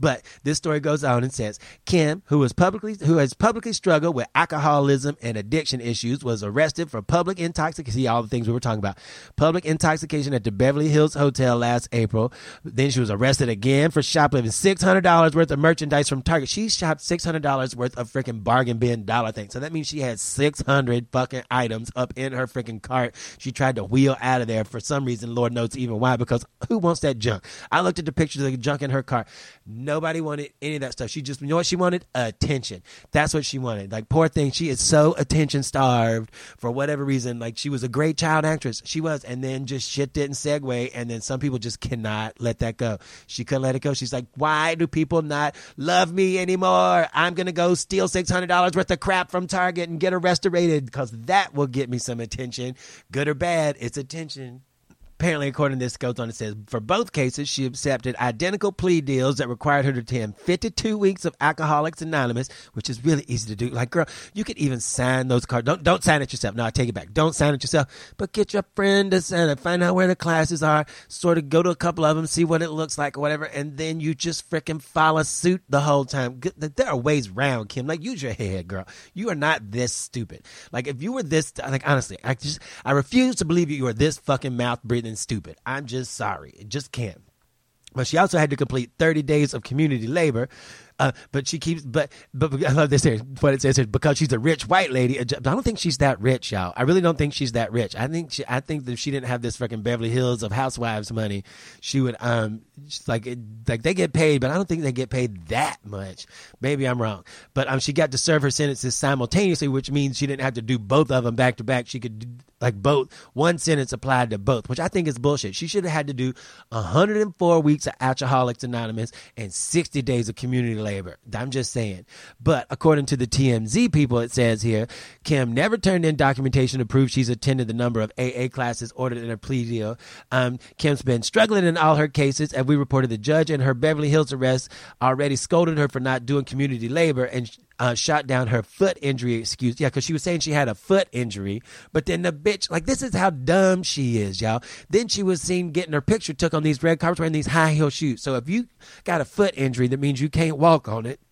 But this story goes on and says Kim, who has publicly struggled with alcoholism and addiction issues, was arrested for public intoxication. See all the things we were talking about. Public intoxication at the Beverly Hills Hotel last April. Then she was arrested again for shoplifting $600 worth of merchandise from Target. She shopped $600 worth of freaking bargain bin dollar things. So that means she had 600 fucking items up in her freaking cart. She tried to wheel out of there for some reason. Lord knows even why, because who wants that junk? I looked at the pictures of the junk in her cart. Nobody wanted any of that stuff. She just, you know what she wanted? Attention. That's what she wanted. Like, poor thing. She is so attention starved for whatever reason. Like, she was a great child actress. She was. And then just shit didn't segue. And then some people just cannot let that go. She couldn't let it go. She's like, why do people not love me anymore? I'm going to go steal $600 worth of crap from Target and get arrested because that will get me some attention. Good or bad, it's attention. Apparently, according to this, goes on, it says, for both cases, she accepted identical plea deals that required her to attend 52 weeks of Alcoholics Anonymous, which is really easy to do. Like, girl, you could even sign those cards. Don't sign it yourself. No, I take it back. Don't sign it yourself, but get your friend to sign it. Find out where the classes are, sort of go to a couple of them, see what it looks like or whatever, and then you just freaking follow suit the whole time. There are ways around, Kim. Like, use your head, girl. You are not this stupid. Like, if you were this, like, honestly, I refuse to believe you are this fucking mouth-breathing stupid. I'm just sorry. It just can't. But she also had to complete 30 days of community labor. But she keeps, but I love this here. What it says here, because she's a rich white lady. I don't think she's that rich, y'all. I really don't think she's that rich. I think that if she didn't have this fucking Beverly Hills of Housewives money, she would, like they get paid, but I don't think they get paid that much. Maybe I'm wrong. But she got to serve her sentences simultaneously, which means she didn't have to do both of them back to back. She could do, like, both, one sentence applied to both, which I think is bullshit. She should have had to do 104 weeks of Alcoholics Anonymous and 60 days of community labor. I'm just saying. But according to the TMZ people, it says here, Kim never turned in documentation to prove she's attended the number of AA classes ordered in her plea deal. Kim's been struggling in all her cases. As we reported, the judge in her Beverly Hills arrest already scolded her for not doing community labor and shot down her foot injury excuse. Yeah, because she was saying she had a foot injury. But then the bitch, like, this is how dumb she is, y'all. Then she was seen getting her picture took on these red carpets wearing these high heel shoes. So if you got a foot injury, that means you can't walk on it.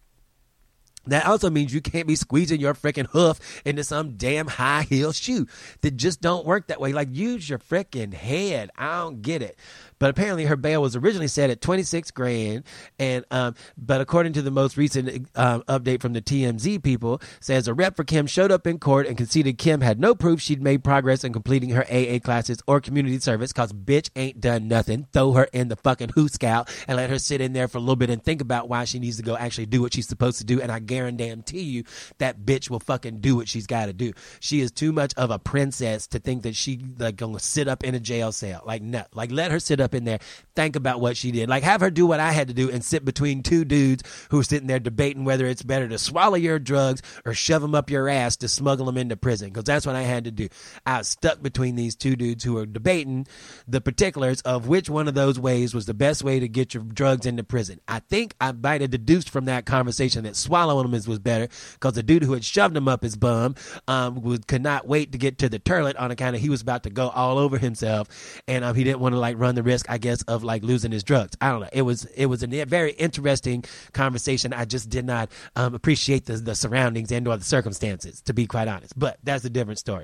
That also means you can't be squeezing your freaking hoof into some damn high heel shoe. That just don't work that way. Like, use your freaking head. I don't get it. But apparently her bail was originally set at $26,000, and but according to the most recent update from the TMZ people, says a rep for Kim showed up in court and conceded Kim had no proof she'd made progress in completing her AA classes or community service, cause bitch ain't done nothing. Throw her in the fucking Who Scout and let her sit in there for a little bit and think about why she needs to go actually do what she's supposed to do. And I guarantee you that bitch will fucking do what she's got to do. She is too much of a princess to think that she like gonna sit up in a jail cell. Like, no, like, let her sit up in there, think about what she did. Like, have her do what I had to do and sit between two dudes who are sitting there debating whether it's better to swallow your drugs or shove them up your ass to smuggle them into prison, because that's what I had to do. I was stuck between these two dudes who were debating the particulars of which one of those ways was the best way to get your drugs into prison. I think I might have deduced from that conversation that swallowing them was better, because the dude who had shoved them up his bum could not wait to get to the toilet on account of he was about to go all over himself, and he didn't want to like run the risk, I guess, of like losing his drugs. I don't know. It was a very interesting conversation. I just did not appreciate the surroundings and or the circumstances, to be quite honest. But that's a different story.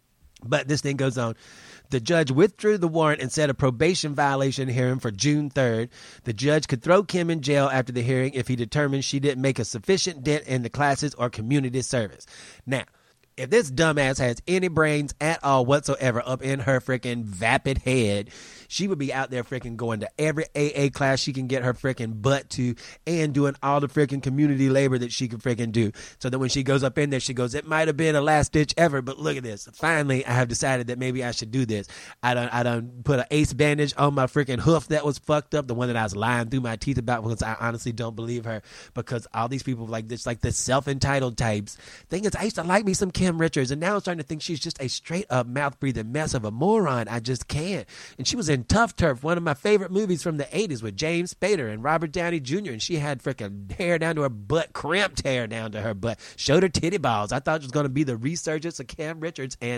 But this thing goes on. The judge withdrew the warrant and set a probation violation hearing for June 3rd. The judge could throw Kim in jail after the hearing if he determined she didn't make a sufficient dent in the classes or community service. Now, if this dumbass has any brains at all whatsoever up in her freaking vapid head, she would be out there freaking going to every AA class she can get her freaking butt to and doing all the freaking community labor that she could freaking do. So that when she goes up in there, she goes, it might have been a last ditch ever, but look at this. Finally, I have decided that maybe I should do this. I done put an ace bandage on my freaking hoof that was fucked up, the one that I was lying through my teeth about, because I honestly don't believe her, because all these people like this, like the self-entitled types. Thing is, I used to like me some Kim Richards, and now I'm starting to think she's just a straight up mouth breathing mess of a moron. I just can't. And she was in Tough Turf, one of my favorite movies from the 80s with James Spader and Robert Downey Jr., and she had freaking hair down to her butt, crimped hair down to her butt, showed her titty balls. I thought it was going to be the resurgence of Kim Richards, and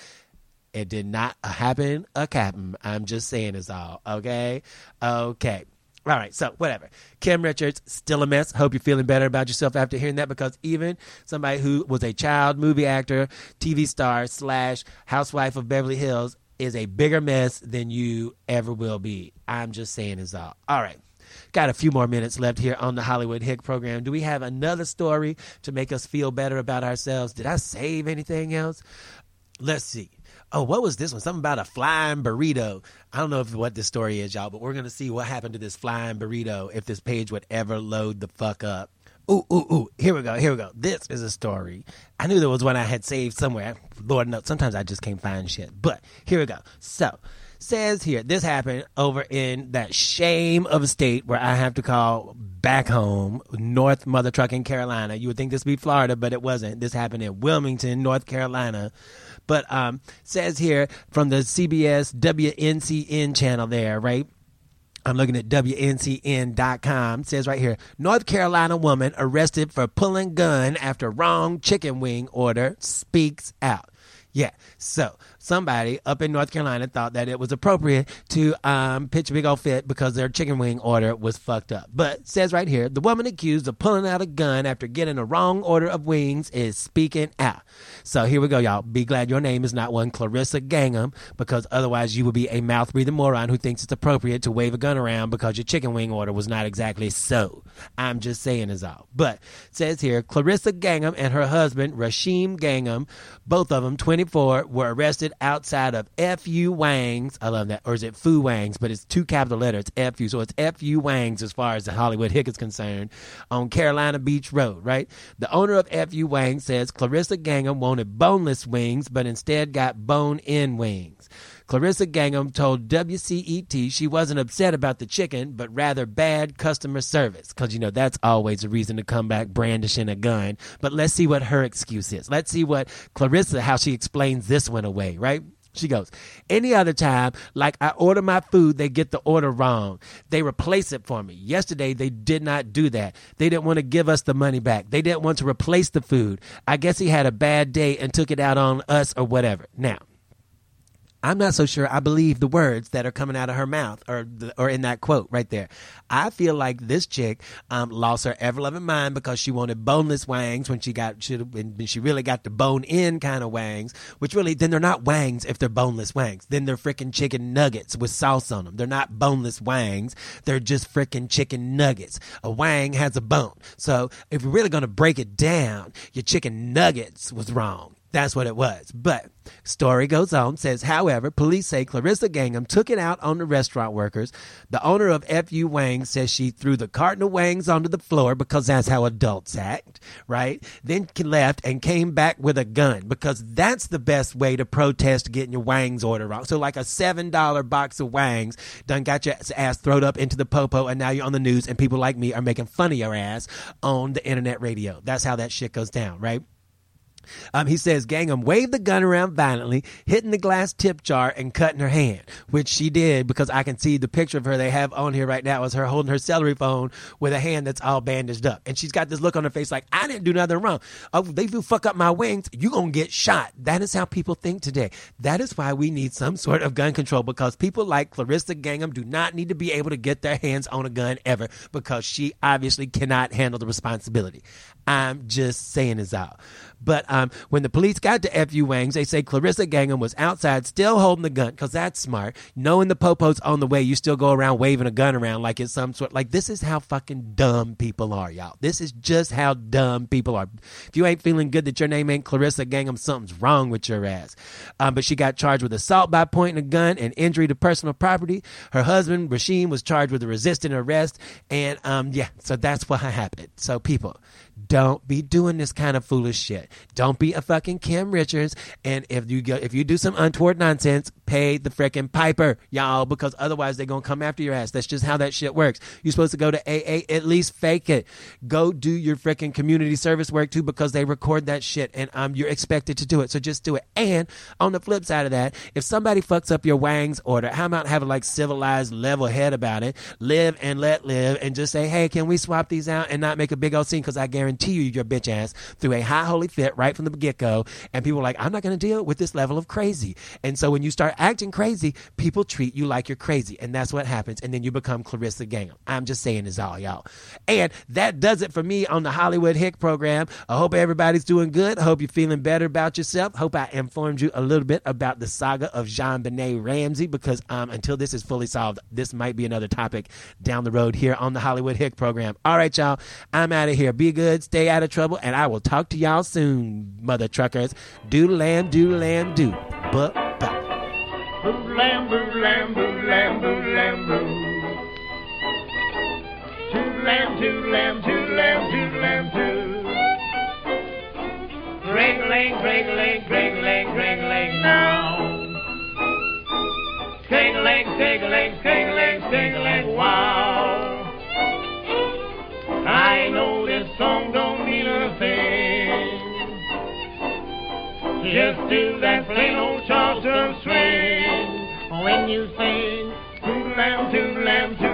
it did not happen a captain. I'm just saying is all. Okay. All right, so whatever. Kim Richards, still a mess. Hope you're feeling better about yourself after hearing that, because even somebody who was a child movie actor, TV star / housewife of Beverly Hills is a bigger mess than you ever will be. I'm just saying is all. All right. Got a few more minutes left here on the Hollywood Hick program. Do we have another story to make us feel better about ourselves? Did I save anything else? Let's see. Oh, what was this one? Something about a flying burrito. I don't know what this story is, y'all, but we're going to see what happened to this flying burrito if this page would ever load the fuck up. Ooh. Here we go. This is a story. I knew there was one I had saved somewhere. Lord knows, sometimes I just can't find shit. But here we go. So, says here, this happened over in that shame of a state where I have to call back home, North Mother Trucking, Carolina. You would think this would be Florida, but it wasn't. This happened in Wilmington, North Carolina. But says here from the CBS WNCN channel there, right? I'm looking at WNCN.com. Says right here, North Carolina woman arrested for pulling gun after wrong chicken wing order speaks out. Yeah, so somebody up in North Carolina thought that it was appropriate to pitch a big old fit because their chicken wing order was fucked up. But says right here, the woman accused of pulling out a gun after getting a wrong order of wings is speaking out. So here we go, y'all. Be glad your name is not one Clarissa Gangham, because otherwise you would be a mouth-breathing moron who thinks it's appropriate to wave a gun around because your chicken wing order was not exactly so. I'm just saying is all. But says here, Clarissa Gangham and her husband, Rasheem Gangham, both of them, 24, were arrested outside of F.U. Wang's. I love that. Or is it Fu Wang's? But it's two capital letters, F.U. So it's F.U. Wang's as far as the Hollywood Hick is concerned, on Carolina Beach Road, right? The owner of F.U. Wang says Clarissa Gangham wanted boneless wings, but instead got bone-in wings. Clarissa Gangham told WCET she wasn't upset about the chicken, but rather bad customer service. Because, you know, that's always a reason to come back brandishing a gun. But let's see what her excuse is. Let's see what Clarissa, how she explains this one away, right? She goes, any other time, like I order my food, they get the order wrong. They replace it for me. Yesterday, they did not do that. They didn't want to give us the money back. They didn't want to replace the food. I guess he had a bad day and took it out on us or whatever. Now, I'm not so sure I believe the words that are coming out of her mouth or in that quote right there. I feel like this chick lost her ever-loving mind because she wanted boneless wangs when she really got the bone-in kind of wangs, which really, then they're not wangs if they're boneless wangs. Then they're freaking chicken nuggets with sauce on them. They're not boneless wangs. They're just freaking chicken nuggets. A wang has a bone. So if you're really going to break it down, your chicken nuggets was wrong. That's what it was. But story goes on, says, however, police say Clarissa Gangham took it out on the restaurant workers. The owner of F.U. Wang says she threw the carton of wangs onto the floor because that's how adults act, right? Then left and came back with a gun because that's the best way to protest getting your wangs order wrong. So like a $7 box of wangs done got your ass thrown up into the popo, and now you're on the news and people like me are making fun of your ass on the internet radio. That's how that shit goes down, right? He says Gangham waved the gun around violently, hitting the glass tip jar and cutting her hand, which she did because I can see the picture of her they have on here right now is her holding her celery phone with a hand that's all bandaged up. And she's got this look on her face like, I didn't do nothing wrong. Oh, they do fuck up my wings, you gonna get shot. That is how people think today. That is why we need some sort of gun control, because people like Clarissa Gangham do not need to be able to get their hands on a gun ever, because she obviously cannot handle the responsibility. I'm just saying is all. But when the police got to F.U. Wang's, they say Clarissa Gangham was outside still holding the gun, because that's smart. Knowing the popo's on the way, you still go around waving a gun around like it's some sort. Like, this is how fucking dumb people are, y'all. This is just how dumb people are. If you ain't feeling good that your name ain't Clarissa Gangham, something's wrong with your ass. But she got charged with assault by pointing a gun and injury to personal property. Her husband, Rasheem, was charged with a resisting arrest. And, so that's what happened. So, people, don't be doing this kind of foolish shit. Don't be a fucking Kim Richards. And if you do some untoward nonsense, pay the frickin' piper, y'all, because otherwise they're gonna come after your ass. That's just how that shit works. You're supposed to go to AA, at least fake it. Go do your frickin' community service work too, because they record that shit and you're expected to do it. So just do it. And on the flip side of that, if somebody fucks up your wangs order, how about having like civilized level head about it, live and let live, and just say, hey, can we swap these out and not make a big old scene? Because I guarantee guarantee you your bitch ass through a high holy fit right from the get-go. And people are like, I'm not going to deal with this level of crazy. And so when you start acting crazy, people treat you like you're crazy. And that's what happens. And then you become Clarissa Gangham. I'm just saying this all, y'all. And that does it for me on the Hollywood Hick program. I hope everybody's doing good. I hope you're feeling better about yourself. Hope I informed you a little bit about the saga of JonBenet Ramsey, because until this is fully solved, this might be another topic down the road here on the Hollywood Hick program. All right, y'all. I'm out of here. Be good. Stay out of trouble. And I will talk to y'all soon, mother truckers. Doodle lamb, doodle lamb, do. Bye-bye. Boo lamb, boo lamb, boo lamb, boo lamb, boo. Toot lamb, toot lamb, toot lamb, toot lamb, toot. Gring-a-ling, gring-a-ling, gring-a-ling, gring-a-ling now. Skang-a-ling, skang-a-ling, skang-a-ling, skang-a-ling, wow. I know this song don't mean a thing. Just do that plain old Charleston swing when you sing. Toot lamb, toot lamb, toot